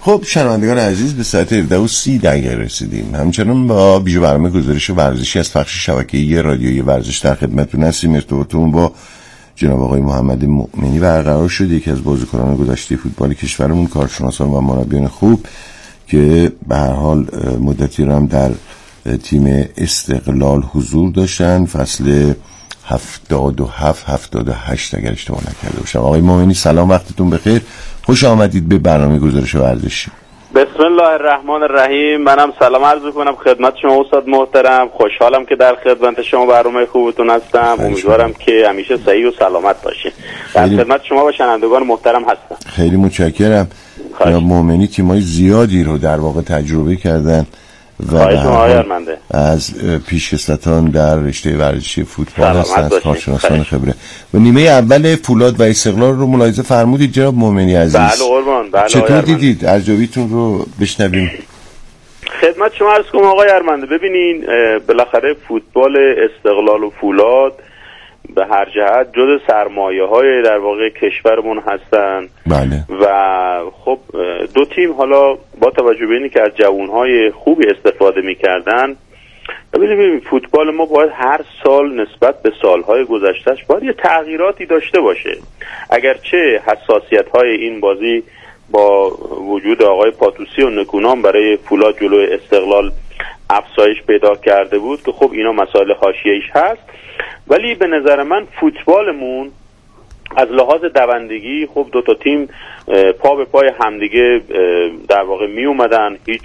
خب شنوندگان عزیز، به ساعت 17:30 رسیدیم. همچنان با بیجو برنامه گزارش ورزشی از بخش شبکه‌ای رادیویی ورزش در خدمتتون هستیم. ارتباطمون با جناب آقای محمد مؤمنی برقرار شد، یکی از بازیکنان گذشته فوتبال کشورمون، کارشناسان و مربیان خوب که به هر حال مدتی رو هم در تیم استقلال حضور داشتن، فصل 77-78 اگر اشتباه نکرده باشم. آقای مؤمنی سلام، وقتتون بخیر، خوش آمدید به برنامه گزارش ورزشی. بسم الله الرحمن الرحیم. منم سلام عرض می‌کنم خدمت شما استاد محترم. خوشحالم که در خدمت شما برنامه خوبتون هستم. امیدوارم که همیشه صحیح و سلامت باشین. در خدمت شما و شنوندگان محترم هستم. خیلی متشکرم. جناب مؤمنی تیم‌های زیادی رو در واقع تجربه کردن و از پیشکسوتان در رشته ورزشی فوتبال هستند، کارشناسان خبره. و نیمه اول فولاد و استقلال رو ملاحظه فرمودید جناب مؤمنی عزیز. بله قربان. بله. چطور دیدید؟ ارجابیتون رو بشنویم. خدمت شما عرض کنم آقای ارمنده، ببینین بالاخره فوتبال استقلال و فولاد به هر جهت جز سرمایه‌های در واقع کشورمون هستن. بله. و خب دو تیم حالا با توجه به اینی که از جوانهای خوبی استفاده می‌کردن، ببینیم فوتبال ما باید هر سال نسبت به سالهای گذشتهش باید یه تغییراتی داشته باشه. اگرچه حساسیت‌های این بازی با وجود آقای پاتوسی و نکونام برای فولاد جلوی استقلال افزایش پیدا کرده بود که خب اینا مسائل حاشیه‌ایش هست، ولی به نظر من فوتبالمون از لحاظ دوندگی خب دو تا تیم پا به پای همدیگه در واقع می اومدن، هیچ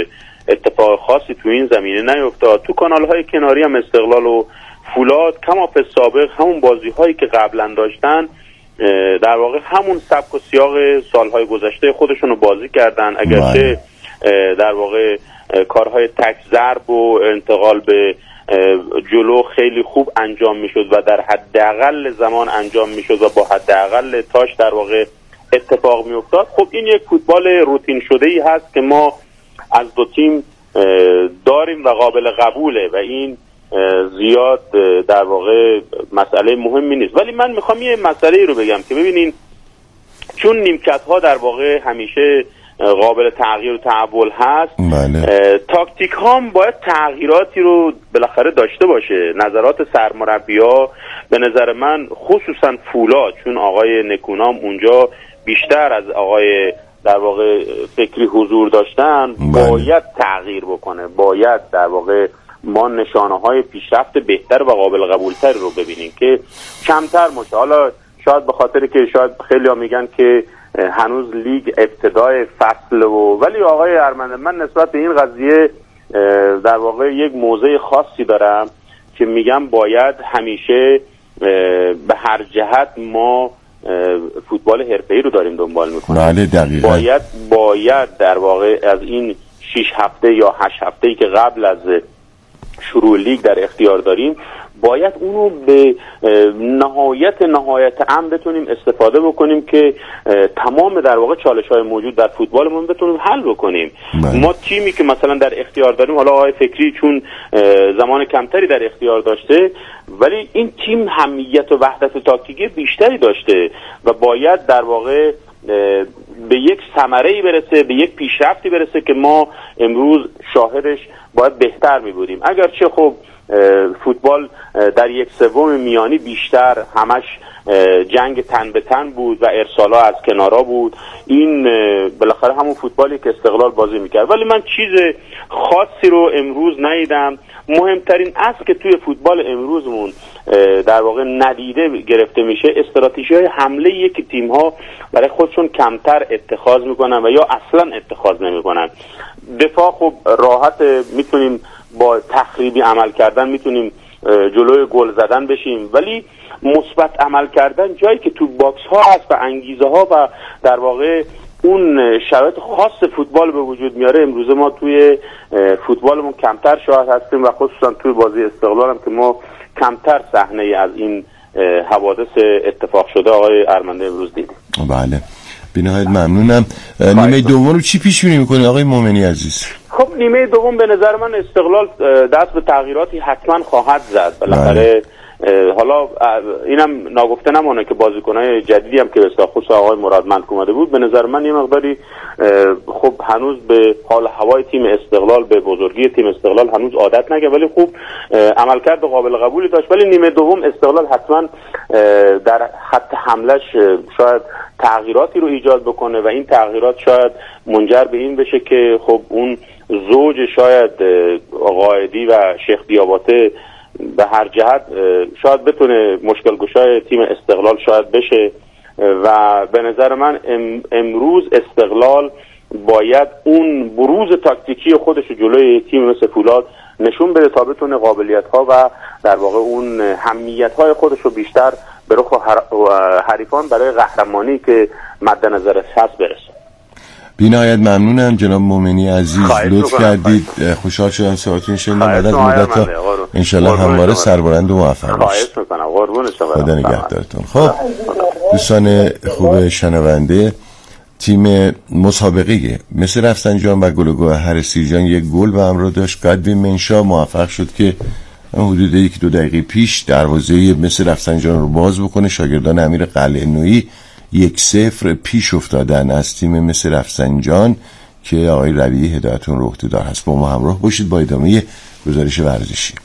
اتفاق خاصی تو این زمینه نیفتاد. تو کانال‌های کناری هم استقلال و فولاد کما فی سابق همون بازی‌هایی که قبلا داشتن در واقع همون سبک و سیاق سالهای گذشته خودشون رو بازی کردن، اگرچه در واقع کارهای تک ضرب و انتقال به جلو خیلی خوب انجام میشد و در حداقل زمان انجام میشد و با حداقل تاش در واقع اتفاق میافتاد. خب این یک فوتبال روتین شده ای هست که ما از دو تیم داریم و قابل قبوله و این زیاد در واقع مسئله مهمی نیست. ولی من میخوام یه مسئله رو بگم که ببینین، چون نیمکت ها در واقع همیشه قابل تغییر و تحول هست، تاکتیک ها هم باید تغییراتی رو بالاخره داشته باشه. نظرات سرمربی‌ها به نظر من خصوصا فولاد، چون آقای نکونام اونجا بیشتر از آقای در واقع فکری حضور داشتن، باید تغییر بکنه، باید در واقع ما نشانه های پیشرفت بهتر و قابل قبولتر رو ببینیم که کمتر باشه. حالا شاید به خاطر که شاید خیلی ها میگن که هنوز لیگ ابتدای فصل ولی آقای ارمنده من نسبت به این قضیه در واقع یک موضع خاصی دارم که میگم باید همیشه به هر جهت ما فوتبال حرفه‌ای رو داریم دنبال میکنیم. بله دقیقاً. باید در واقع از این 6 هفته یا 8 هفته‌ای که قبل از شروع لیگ در اختیار داریم باید اونو به نهایت امن بتونیم استفاده بکنیم که تمام در واقع چالش‌های موجود در فوتبالمون بتونیم حل بکنیم. ما تیمی که مثلا در اختیار داریم، حالا آقای فکری چون زمان کمتری در اختیار داشته، ولی این تیم همیت و وحدت تاکتیکی بیشتری داشته و باید در واقع به یک ثمره‌ای برسه، به یک پیشرفتی برسه که ما امروز شاهدش باید بهتر می‌بودیم. اگرچه خب فوتبال در 1/3 میانی بیشتر همش جنگ تن به تن بود و ارسال‌ها از کنارا بود، این بالاخره همون فوتبالی که استقلال بازی میکرد. ولی من چیز خاصی رو امروز ندیدم. مهمترین اصل که توی فوتبال امروزمون در واقع ندیده گرفته میشه، استراتژی‌های حمله یک تیم‌ها برای خودشون کمتر اتخاذ میکنن و یا اصلا اتخاذ نمیکنن. دفاع خب راحت میتونیم با تخریبی عمل کردن میتونیم جلوی گل زدن بشیم، ولی مثبت عمل کردن جایی که تو باکس ها هست و انگیزه ها و در واقع اون شرایط خاص فوتبال به وجود میاره، امروز ما توی فوتبالمون کمتر شاهد هستیم و خصوصا توی بازی استقلال هم که ما کمتر صحنه از این حوادث اتفاق شده آقای ارمنده امروز دیدیم. بله بی‌نهایت ممنونم. نیمه دوم رو چی پیش بینی می‌کنی آقای مومنی عزیز؟ خب نیمه دوم به نظر من استقلال دست به تغییراتی حتما خواهد زد. بالاخره حالا اینم ناگفته نمونه که بازیکن‌های جدیدی هم که به خصوص آقای مرادمند اومده بود، به نظر من یه مقداری خب هنوز به حال هوای تیم استقلال، به بزرگی تیم استقلال هنوز عادت نکرد، ولی خوب عملکرد قابل قبولی داشت. ولی نیمه دوم استقلال حتما در خط حملهش شاید تغییراتی رو ایجاد بکنه و این تغییرات شاید منجر به این بشه که خب اون زوج شاید قائدی و شیخ دیاباته به هر جهت شاید بتونه مشکل گشای تیم استقلال شاید بشه و به نظر من امروز استقلال باید اون بروز تاکتیکی خودش جلوی تیم مثل فولاد نشون بده تا بتونه قابلیت ها و در واقع اون همیت های خودش رو بیشتر به رخ حریفان برای قهرمانی که مد نظر هست برسه. بی‌نهایت ممنونم جناب مومنی عزیز، لطف کردید. خوشحال شدم صحبتتون شنیدم. بعد از مدت انشالله همواره سربلند و موفق باشید. خدا نگهدارتون. خب دوستان خوب شنونده، تیم مسابقه مصر رفسنجان و گل و گوهر سیرجان یک گل به همراه داشت. قدوی منشا موفق شد که حدود 1-2 دقیقه پیش دروازه مصر رفسنجان رو باز بکنه. شاگردان امیر قلعه‌نویی 1-0 پیش افتادن از تیم مصر رفسنجان که آقای ربیعی هدایتون رو عهده‌دار هست. با ما همراه باشید با ادامه گزارش ورزشی.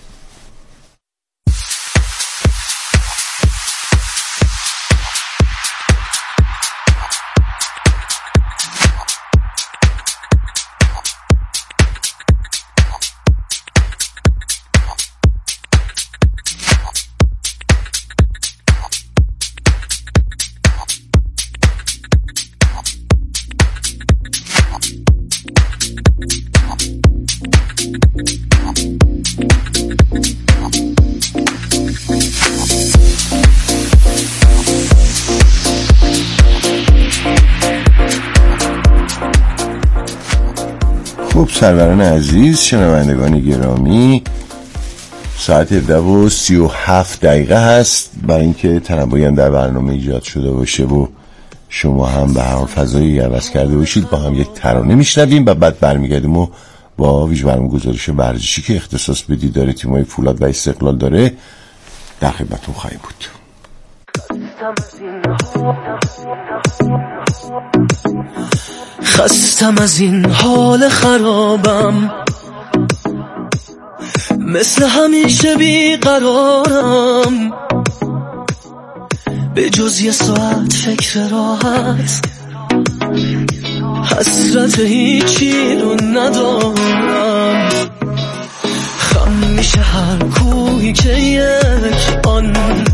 خب سروران عزیز، شنوندگان گرامی، ساعت 17:37 هست. برای اینکه تنوعی هم در برنامه ایجاد شده باشه و شما هم به هر فضایی عوض کرده باشید، با هم یک ترانه میشنویم و بعد برمیگردیم و با برنامه گزارش ورزشی که اختصاص به دیدار تیم‌های فولاد و استقلال داره در خدمتتون خواهیم بود. خستم از این حال خرابم، مثل همیشه بیقرارم، به جز یه ساعت فکر راحت، حسرت هیچی رو ندارم. خم میشه هر کوهی که یک آن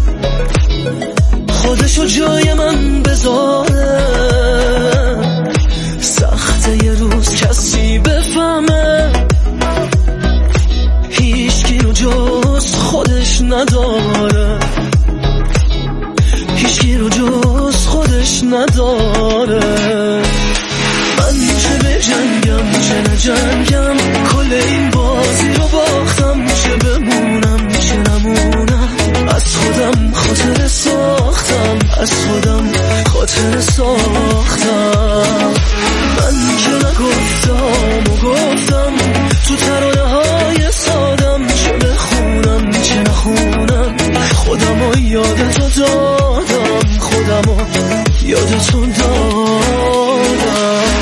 خودشو جای من بذاره. سخته یه روز کسی بفهمه هیچکی رو جز خودش نداره، هیچکی رو جز خودش نداره. من چه بجنگم چه نجنگم، کل این بازی رو باختم، چه بمونم چه نمونم، از خودم خاطر ساختم، از خودم خاطر ساختم. من که نگفتم و گفتم تو ترانه های سادم، چه بخونم چه نخونم، خودم رو یاد تو دادم، خودم رو یاد تو دادم.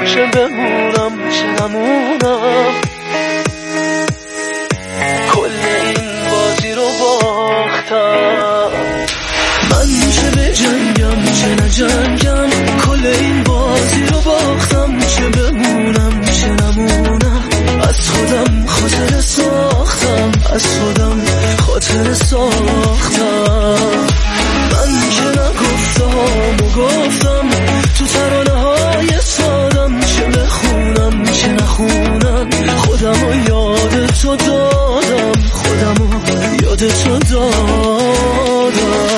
چه بمونم چه نمونم، کل این بازی رو باختم. من چه بجنگم چه نجنگم، کل این بازی رو باختم. چه بمونم چه نمونم، از خودم خاطر ساختم، از خودم خاطر ساختم. من که نگفتم و گفتم تو ترانه های سادم، چه بخونم چه نخونم، خودم رو یاد تو دادم، خودم رو یاد تو دادم.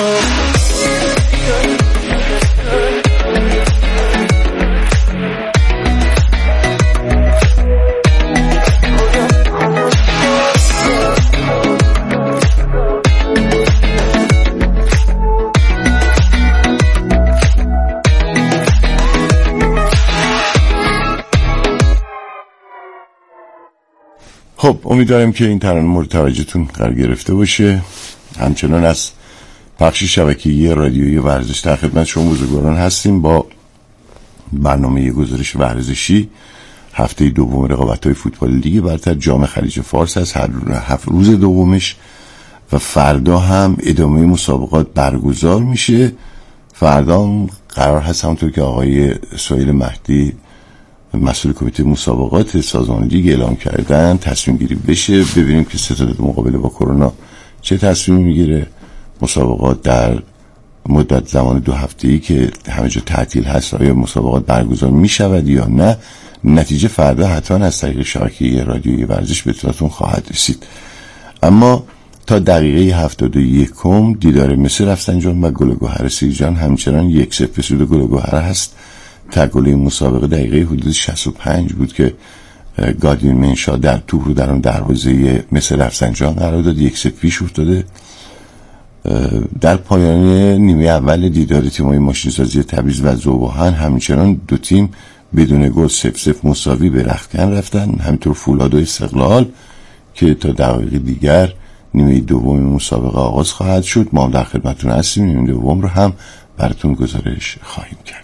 خب امیدوارم که این ترانه مورد توجهتون قرار گرفته باشه. همچنان از بخش شبکه‌ای رادیویی ورزش در خدمت شما بزرگواران هستیم با برنامه گزارش ورزشی هفته دوم رقابت‌های فوتبال لیگ برتر جام خلیج فارس از هر 7 روز دومش و فردا هم ادامه مسابقات برگزار میشه. فردا هم قرار هست همونطور که آقای سهیل مهدی مسئول کمیته مسابقات سازمان لیگ اعلام کردن تصمیم گیری بشه، ببینیم که ستاد مقابله با کرونا چه تصمیمی میگیره. مسابقات در مدت زمان 2 هفته‌ای که همه جا تعطیل هست آیا مسابقات برگزار میشود یا نه. نتیجه فردا حتما از طریق شبکه رادیویی ورزش به اطلاعتون خواهد رسید. اما تا دقیقه 71 دیدار مصر رفسنجان و گل گوهر سیرجان همچنان 1-0 به سود گل گوهر هست. تگل مسابقه دقیقه حدود 65 بود که گادین منشا در توپ رو در اون دروازه مصر رفسنجان قرار داد، 1-0 پیش افتاده. در پایان نیمه اول دیدار تیم‌های ماشین‌سازی تبریز و ذوب‌آهن همچنان دو تیم بدون گل 0-0 مساوی به رختکن رفتن. همینطور فولاد و استقلال که تا دقایق دیگر نیمه دوم مسابقه آغاز خواهد شد. ما در خدمتتون هستیم، نیمه دوم رو هم براتون گزارش خواهیم کرد.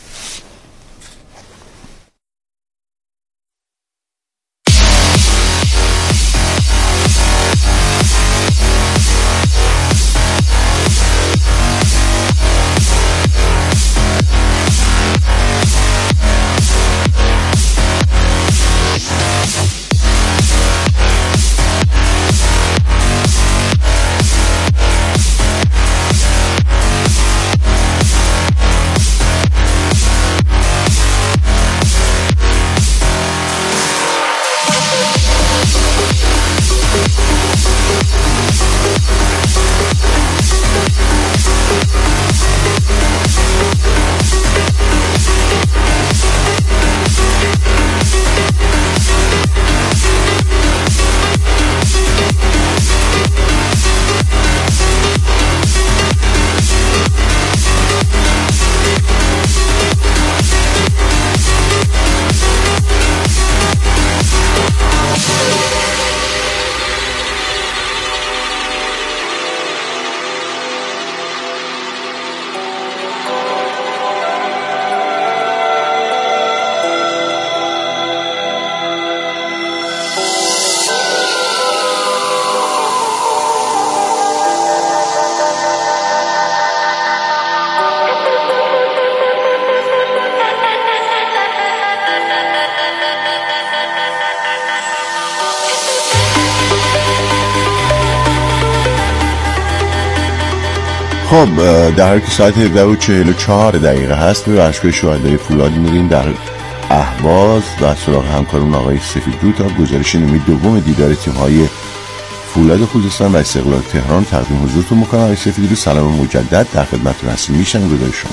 خب در حالی که ساعت 17:44 هست به باشگاه شهدای فولاد میریم در اهواز و سراغ همکارون آقای سفیدرو تا گزارش نیمه دوم دیدار تیم‌های فولاد خوزستان و استقلال تهران تقدیم حضورتون میکنم. آقای سفیدرو سلام مجدد در خدمتتون هستیم، میشن گزارش شما.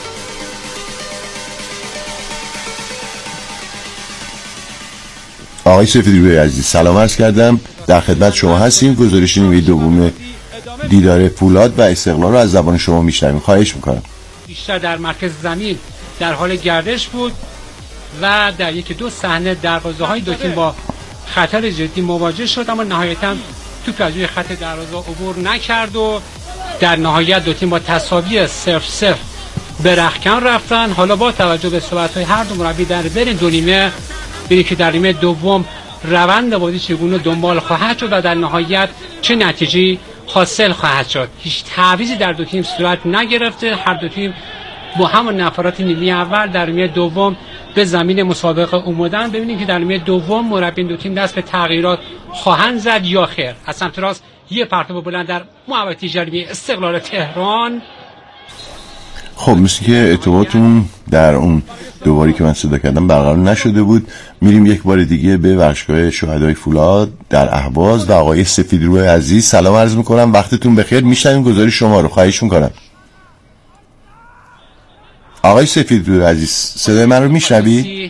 آقای سفیدروی عزیز سلام عرض کردم، در خدمت شما هستیم. گزارش نیمه دوم دیدار فولاد و استقلال رو از زبان شما میشنویم، خواهش میکنم. بیشتر در مرکز زمین در حال گردش بود و در 1-2 صحنه دروازه‌های دو تیم با خطر جدی مواجه شد، اما نهایتاً توپ از روی خط دروازه عبور نکرد و در نهایت دو تیم با تساوی 0-0 به رختکن رفتن. حالا با توجه به صحبت‌های هر دو مربی در بین دو نیمه ببینیم که در نیمه دوم روند بازی چگونه دنبال خواهد شد و در نهایت چه نتیجه‌ای حاصل خواهد شد. هیچ تعویضی در دو تیم صورت نگرفته، هر دو تیم با همون نفرات نیمه اول در نیمه دوم به زمین مسابقه اومدن. ببینیم که در نیمه دوم مربیان دو تیم دست به تغییرات خواهند زد یا خیر. از سمت راست یه پرتاب بلند در محوطه جریمه استقلال تهران. خب مثل که ارتباطمون در اون دوباری که من صدا کردم برقرار نشده بود، میریم یک بار دیگه به بخشگاه شهدای فولاد در اهواز و آقای سفیدرو عزیز سلام عرض میکنم، وقتتون بخیر. میشنویم گزارش شما رو، خواهش میکنم. آقای سفیدرو عزیز صدای من رو میشنوید؟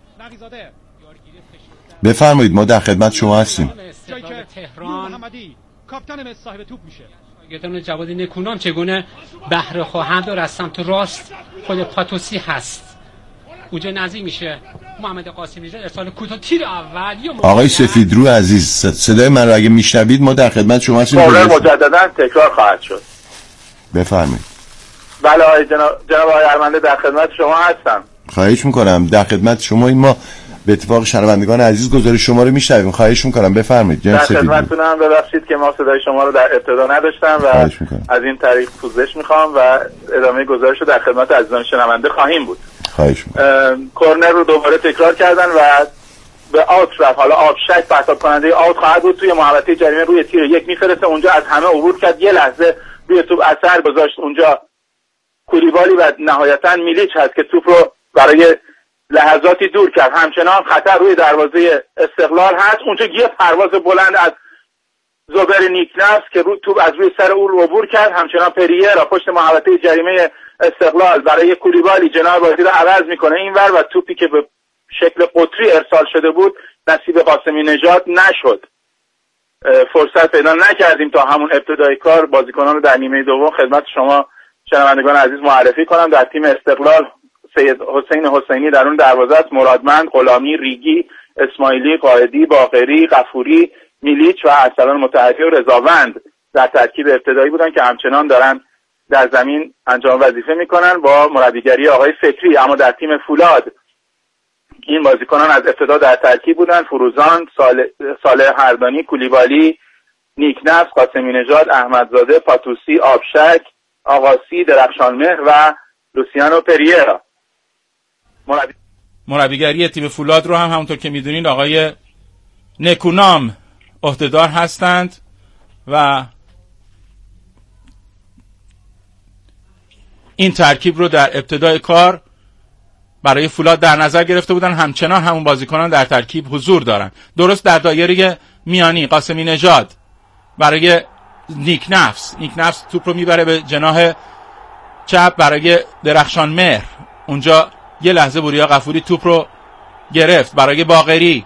بفرمایید، ما در خدمت شما هستیم. تهران کاپیتان صاحب توپ میشه. گردن جواد نکونام چگونه بهره خواهند و از سمت راست خود پاتوسی هست. اونجا نزدیک میشه محمد قاسمی نژاد، ارسال کوتاه تیر اول. آقای سفیدرو عزیز صدای من رو اگه میشنوید ما در خدمت شما هستیم. مجددا تکرار خواهد شد. بفرمایید. بله آقای جناب آقای ارمنده در خدمت شما هستم. خواهش میکنم، در خدمت شما. این ما به اتفاق شنوندگان عزیز گزارش شما رو میشنویم. خواهش میکنم بفرمایید. در خدمتتونم. ببخشید که ما صدای شما رو در ابتدا نداشتم و از این طریق پوزش میخوام و ادامه گزارش رو در خدمت عزیزان شنونده خواهیم بود. خواهش میکنم. کورنر رو دوباره تکرار کردن و به آوت رفت. حالا آبشک پرتاب کننده آوت خواهد بود. توی محوطه جریمه روی تیر یک میفرسته، اونجا از همه عبور کرد، یه لحظه روی توپ اثر گذاشت اونجا کولیبالی و نهایتا میلیچ هست که توپ رو برای لحظاتی دور کرد. همچنان خطر روی دروازه استقلال هست. اونجا یه پرواز بلند از زبر نیکنفس که توپ از روی سر او عبور کرد. همچنان پریرا پشت محوطه جریمه استقلال برای کولیبالی جناب بازی رو عوض میکنه اینور و توپی که به شکل قطری ارسال شده بود نصیب قاسمی نژاد نشد. فرصت پیدا نکردیم تا همون ابتدای کار بازیکنان رو در نیمه دوم خدمت شما شنوندگان عزیز معرفی کنم. در تیم استقلال سید حسین حسینی در اون دروازه است، مرادمند، غلامی، ریگی، اسماعیلی، قائدی، باقری، غفوری، میلیچ و ارسلان متحدی و رضاوند در ترکیب ابتدایی بودن که همچنان دارن در زمین انجام وظیفه میکنن با مربیگری آقای فکری. اما در تیم فولاد این بازیکنان از ابتدا در ترکیب بودن: فروزان، صالح هردانی، کولیبالی، نیکنفس، قاسمی نژاد، احمدزاده، پاتوسی، آبشک، آقاسی، درخشانمهر و لوسیانو پریرا. مربیگری تیم فولاد رو هم همونطور که میدونید آقای نکونام عهدهدار هستند و این ترکیب رو در ابتدای کار برای فولاد در نظر گرفته بودن. همچنان همون بازیکنان در ترکیب حضور دارن. درست در دایره میانی قاسمی نژاد برای نیکنفس توپ رو میبره به جناح چپ برای درخشانمهر. اونجا یه لحظه بوریا غفوری توپ رو گرفت برای باقری.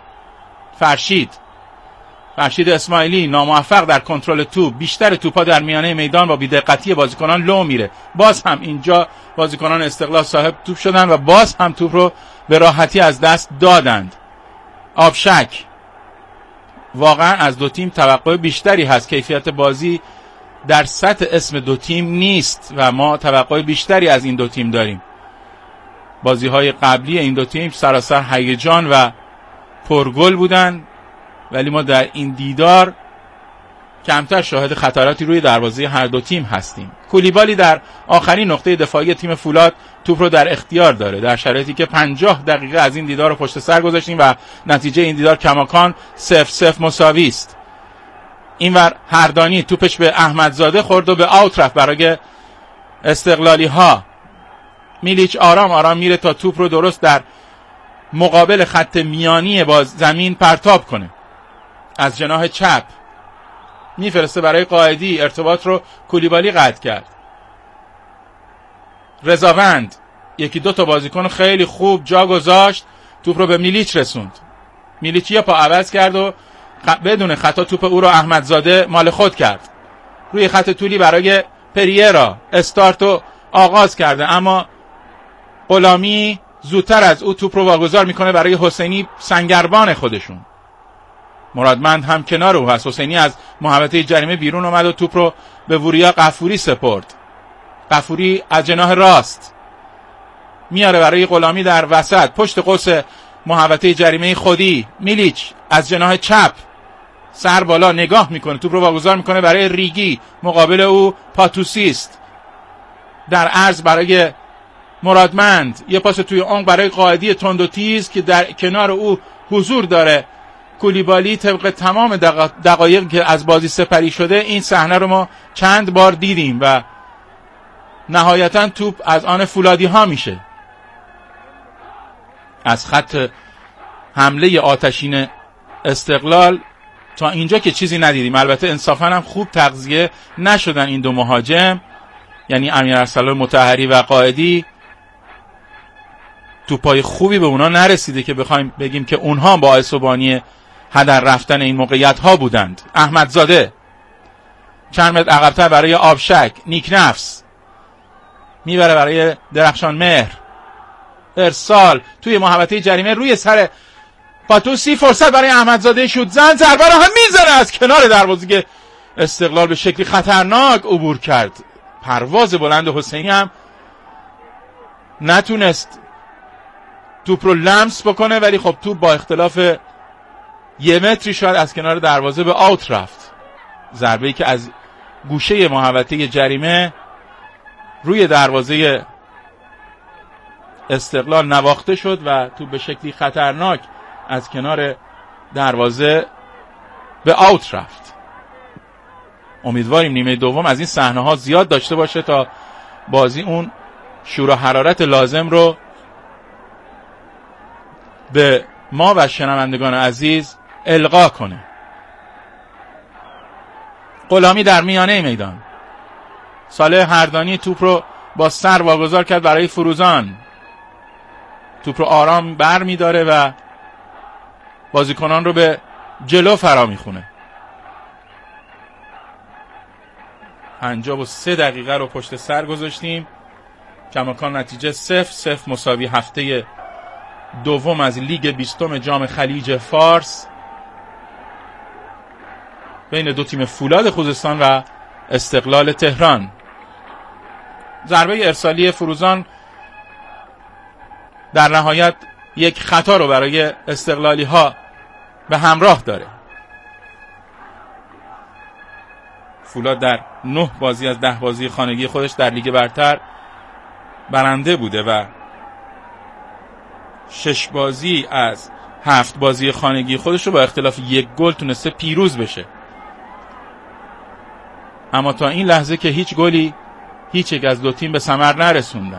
فرشید اسماعیلی ناموفق در کنترل توپ. بیشتر توپا در میانه میدان با بی‌دقتی بازیکنان لو میره. باز هم اینجا بازیکنان استقلال صاحب توپ شدن و باز هم توپ رو به راحتی از دست دادند. آبشک واقعا از دو تیم توقع بیشتری هست. کیفیت بازی در سطح اسم دو تیم نیست و ما توقع بیشتری از این دو تیم داریم. بازی‌های قبلی این دو تیم سراسر هیجان و پرگل بودن، ولی ما در این دیدار کمتر شاهد خطراتی روی دروازه هر دو تیم هستیم. کولیبالی در آخرین نقطه دفاعی تیم فولاد توپ رو در اختیار داره، در شرایطی که 50 دقیقه از این دیدار رو پشت سر گذاشتیم و نتیجه این دیدار کماکان 0-0 مساوی است. اینور هردانی توپش به احمدزاده خورد و به آوت رفت برای استقلالی ها. میلیچ آرام میره تا توپ رو درست در مقابل خط میانی باز زمین پرتاب کنه. از جناح چپ میفرسته برای قائدی. ارتباط رو کولیبالی قطع کرد. رضاوند یکی دو تا بازیکن خیلی خوب جا گذاشت، توپ رو به میلیچ رسوند. میلیچ یه پا عوض کرد و بدون خطا توپ او رو احمدزاده مال خود کرد. روی خط طولی برای پریرا استارتو آغاز کرده، اما غلامی زودتر از او توپ رو واگذار میکنه برای حسینی سنگربان خودشون. مرادمند هم کنار او هست. حسینی از محوطه جریمه بیرون اومد و توپ رو به وریا غفوری سپرد. غفوری از جناح راست میاره برای غلامی در وسط پشت قوس محوطه جریمه خودی. میلیچ از جناح چپ سر بالا نگاه میکنه، توپ رو واگذار میکنه برای ریگی، مقابل او پاتوسیست در عرض برای مرادمند، یه پاس توی عمق برای قائدی تند و تیز که در کنار او حضور داره کولیبالی. طبق تمام دقایقی که از بازی سپری شده این صحنه رو ما چند بار دیدیم و نهایتا توپ از آن فولادی ها میشه. از خط حمله آتشین استقلال تا اینجا که چیزی ندیدیم. البته انصافا هم خوب تغذیه نشدن این دو مهاجم، یعنی امیر ارسلان مطهری و قائدی. توپای خوبی به اونا نرسیده که بخوایم بگیم که اونها باعث و بانی هدر رفتن این موقعیت ها بودند. احمدزاده چند متر عقب‌تر برای آبشک، نیک نفس میبره برای درخشان مهر، ارسال توی محوطه جریمه روی سر پاتوسی، فرصت برای احمدزاده شوت زن، ضربه رو هم میزنه از کنار دروازه که استقلال به شکلی خطرناک عبور کرد. پرواز بلند حسینی هم نتونست توپ رو لمس بکنه، ولی خب توپ با اختلاف 1 متری شاید از کنار دروازه به آوت رفت. ضربه‌ای که از گوشه محوطه جریمه روی دروازه استقلال نواخته شد و توپ به شکلی خطرناک از کنار دروازه به آوت رفت. امیدواریم نیمه دوم از این صحنه‌ها زیاد داشته باشه تا بازی اون شور و حرارت لازم رو به ما و شنوندگان عزیز القا کنه. غلامی در میانه میدان، صالح هردانی توپ رو با سر واگذار کرد برای فروزان. توپ رو آرام بر می داره و بازیکنان رو به جلو فرا میخونه. 53 دقیقه رو پشت سر گذاشتیم. کماکان نتیجه 0-0 مساوی هفته دوم از لیگ 20 جام خلیج فارس بین دو تیم فولاد خوزستان و استقلال تهران. ضربه ارسالی فروزان در نهایت یک خطا رو برای استقلالی ها به همراه داره. فولاد در 9 بازی از 10 بازی خانگی خودش در لیگ برتر برنده بوده و 6 بازی از 7 بازی خانگی خودش رو با اختلاف 1 گل تونسته پیروز بشه. اما تا این لحظه که هیچ گلی هیچ یک از دو تیم به ثمر نرسوندن.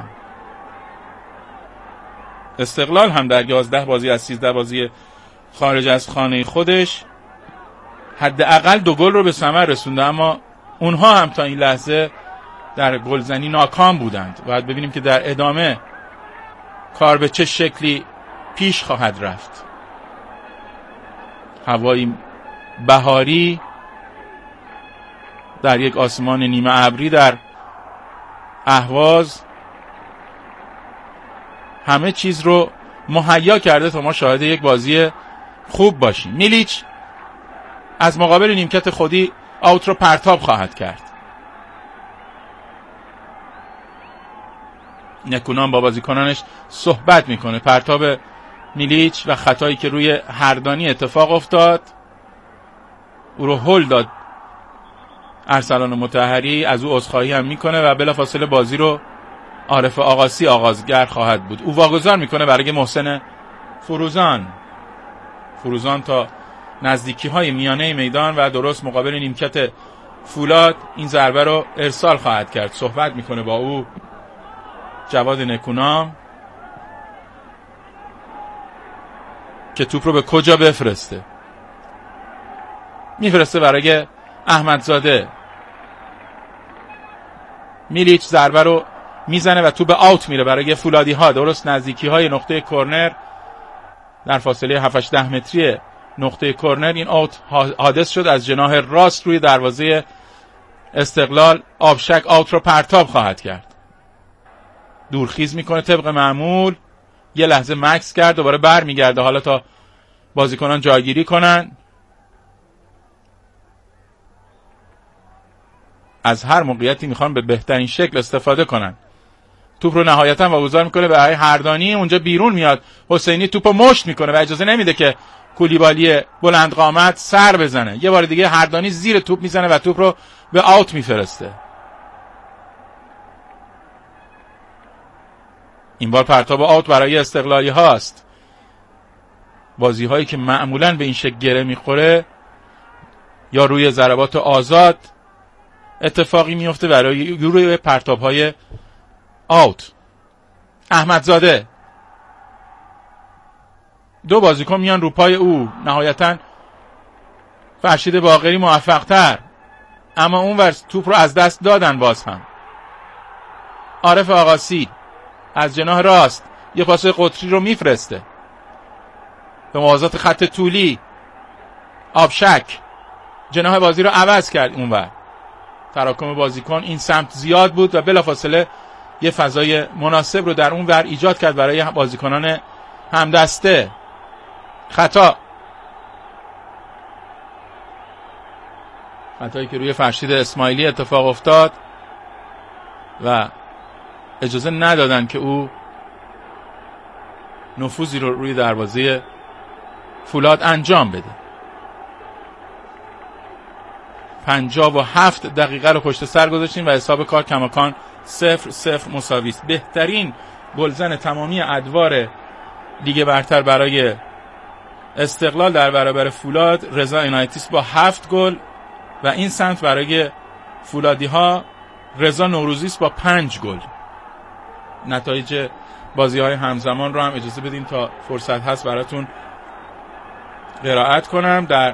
استقلال هم در 11 بازی از 13 بازی خارج از خانه خودش حداقل 2 گل رو به ثمر رسونده، اما اونها هم تا این لحظه در گلزنی ناکام بودند. باید ببینیم که در ادامه کار به چه شکلی پیش خواهد رفت. هوایی بهاری در یک آسمان نیمه ابری در اهواز همه چیز رو مهیا کرده تا ما شاهد یک بازی خوب باشیم. میلیچ از مقابل نیمکت خودی آوت رو پرتاب خواهد کرد. نکونام با بازیکنانش صحبت میکنه. پرتاب میلیچ و خطایی که روی هردانی اتفاق افتاد او رو هل داد ارسلان مطهری، از او عذرخواهی هم میکنه و بلافاصله بازی رو عارف آقاسی آغازگر خواهد بود. او واگذار میکنه برای محسن فروزان. فروزان تا نزدیکی های میانه میدان و درست مقابل نیمکت فولاد این ضربه رو ارسال خواهد کرد. صحبت میکنه با او جواد نکونام که توپ رو به کجا بفرسته. میفرسته برای احمدزاده. میلیچ ضربه رو میزنه و توپ آوت میره برای فولادی ها. درست نزدیکی های نقطه کرنر، در فاصله 7-8 متری نقطه کرنر این آوت حادث شد. از جناح راست روی دروازه استقلال آبشک آوت رو پرتاب خواهد کرد. دورخیز میکنه طبق معمول، یه لحظه مکس کرد، دوباره بر میگرده حالا تا بازیکنان جایگیری کنن. از هر موقعیتی میخوان به بهترین شکل استفاده کنن. توپ رو نهایتا واگذار میکنه به هردانی، اونجا بیرون میاد، حسینی توپو مشت میکنه و اجازه نمیده که کولیبالی بلند قامت سر بزنه. یه بار دیگه هردانی زیر توپ میزنه و توپ رو به آوت میفرسته. این بار پرتاب آوت برای استقلالی هاست. بازی هایی که معمولاً به این شکل گره میخوره یا روی ضربات آزاد اتفاقی میفته برای روی پرتاب های آوت. احمدزاده، دو بازیکن میان رو پای او، نهایتاً فرشید باقری موفق تر، اما اون ور توپ رو از دست دادن. باز هم عارف آقاسی از جناح راست یه پاس قطری رو میفرسته به موازات خط طولی. آبشک جناح بازی رو عوض کرد، اون ور تراکم بازیکن این سمت زیاد بود و بلافاصله یه فضای مناسب رو در اون ور ایجاد کرد برای بازیکنان همدسته. خطایی که روی فرشید اسماعیلی اتفاق افتاد و اجازه ندادن که او نفوذی رو روی دروازه فولاد انجام بده. 57 دقیقه رو پشت سر گذاشتیم و حساب کار کماکان 0-0 مساوی است. بهترین گلزن تمامی ادوار لیگ برتر برای استقلال در برابر فولاد رضا عنایتیست با 7 گل و این سمت برای فولادی ها رضا نوروزی است با 5 گل. نتایج بازی های همزمان رو هم اجازه بدین تا فرصت هست براتون قرائت کنم. در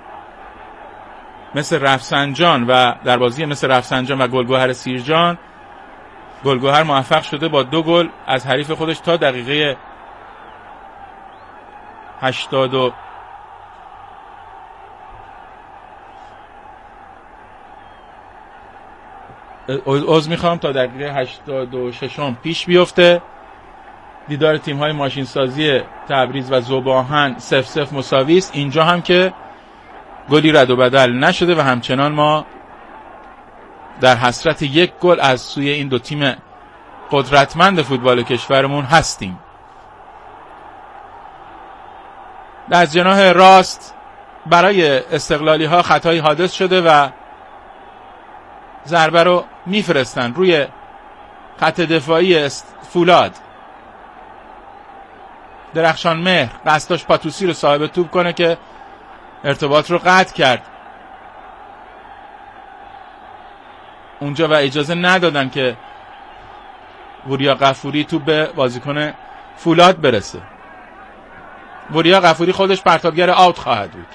مثل رفسنجان و در بازی مثل رفسنجان و گلگوهر سیرجان، گلگوهر موفق شده با 2 گل از حریف خودش تا دقیقه 80 تا دقیقه 86 پیش بیفته. دیدار تیم‌های ماشینسازی تبریز و ذوب‌آهن 0-0 مساوی است. اینجا هم که گلی رد و بدل نشده و همچنان ما در حسرت 1 گل از سوی این دو تیم قدرتمند فوتبال کشورمون هستیم. در جناح راست برای استقلالی ها خطایی حادث شده و ضربه رو میفرستن روی خط دفاعی فولاد. درخشان مهر قصداش پاتوسی رو صاحب توپ کنه که ارتباط رو قطع کرد اونجا و اجازه ندادن که وریا غفوری توپ به بازیکن فولاد برسه. وریا غفوری خودش پرتابگر آوت خواهد بود.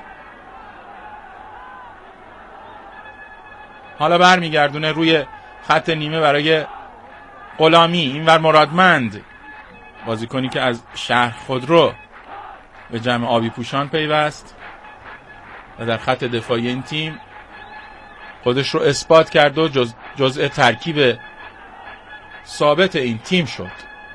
حالا برمیگردونه روی خط نیمه برای غلامی. اینور مرادمند، بازیکنی که از شهر خودرو به جمع آبی پوشان پیوست و در خط دفاعی این تیم خودش رو اثبات کرد و جزء ترکیب ثابت این تیم شد.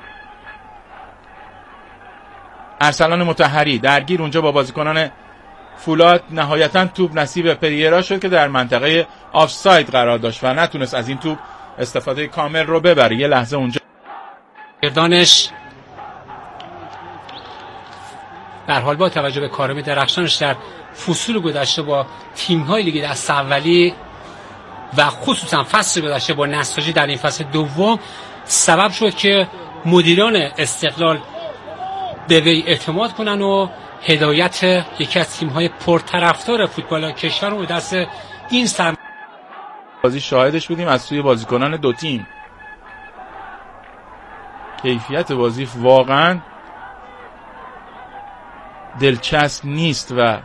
ارسلان مطهری درگیر اونجا با بازیکنان فولاد، نهایتا توپ نصیب پریرا شد که در منطقه آفساید قرار داشت و نتونست از این توپ استفاده کامل رو ببره. یه لحظه اونجا گردانش در حال با توجه به کارمی درخشانش در فصول گذشته با تیم‌های لیگ دست اولی و خصوصا فصل گذشته با نساجی در این فصل دوم سبب شد که مدیران استقلال به وی اعتماد کنن و هدایت یکی از تیم‌های پرطرفدار فوتبال کشور رو به دست این بازی شاهدش بودیم از سوی بازیکنان دو تیم. کیفیت بازی واقعا دلچسب نیست و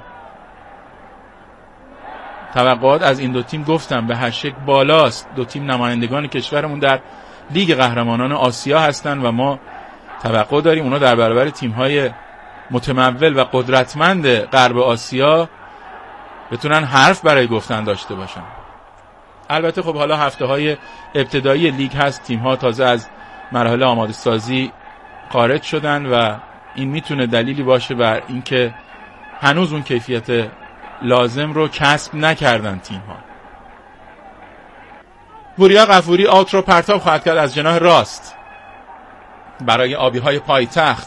توقعات از این دو تیم گفتم به هر شکل بالاست. دو تیم نمایندگان کشورمون در لیگ قهرمانان آسیا هستن و ما توقع داریم اونا در برابر تیم‌های متمول و قدرتمند غرب آسیا بتونن حرف برای گفتن داشته باشن. البته خب حالا هفته‌های ابتدایی لیگ هست، تیم‌ها تازه از مرحله آماده سازی خارج شدن و این میتونه دلیلی باشه بر اینکه هنوز اون کیفیت لازم رو کسب نکردن تیم‌ها. وریا غفوری آوت رو پرتاب خواهد کرد از جناح راست. برای آبی‌های پایتخت